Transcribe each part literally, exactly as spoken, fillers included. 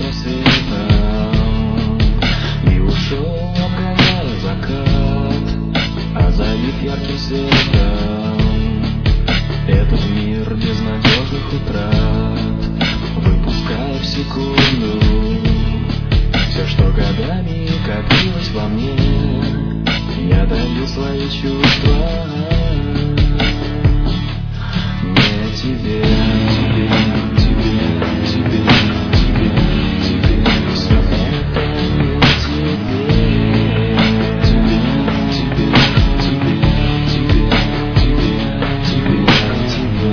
рассветом, и ушел, обгоняя закат, озарив ярким светом этот мир безнадежных утрат, выпуская в секунду все, что годами копилось во мне. Я даю свои чувства не тебе, тебе, тебе, тебе, тебе, тебе. Все это не тебе, тебе, тебе, тебе, тебе, тебе, тебе, тебе.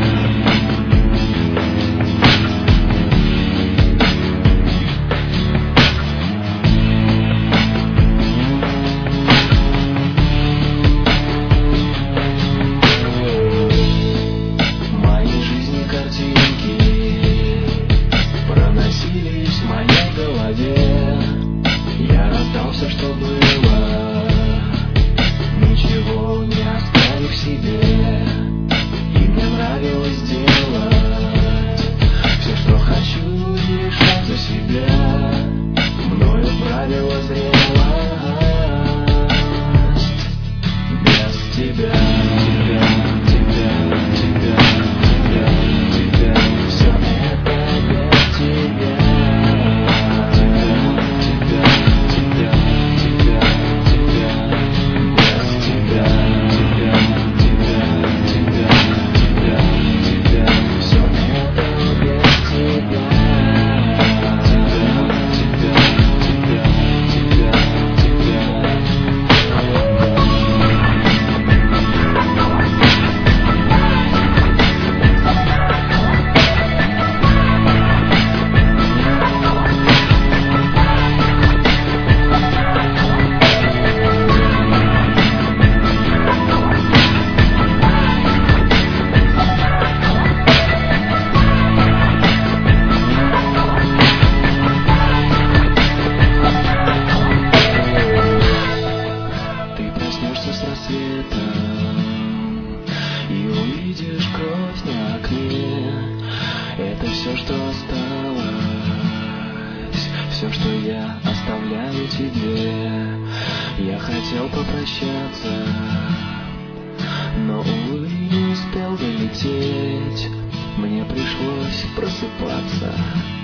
Проносились в моей голове, я раздал все, что было, ничего не оставив себе. И мне нравилось делать все, что хочу, и решать за себя. Мною правила зрелость без тебя, тебя, тебя, тебя, тебя, тебя. Все это без тебя, тебя, тебя, тебя, тебя, тебя, без тебя, тебя, тебя, тебя, тебя, тебя. Все это без тебя, тебя, тебя, тебя, тебя, тебя. Проснешься с рассветом и увидишь кровь на окне. Это все, что осталось, все, что я оставляю тебе. Я хотел попрощаться, но, увы, не успел долететь. Мне пришлось просыпаться.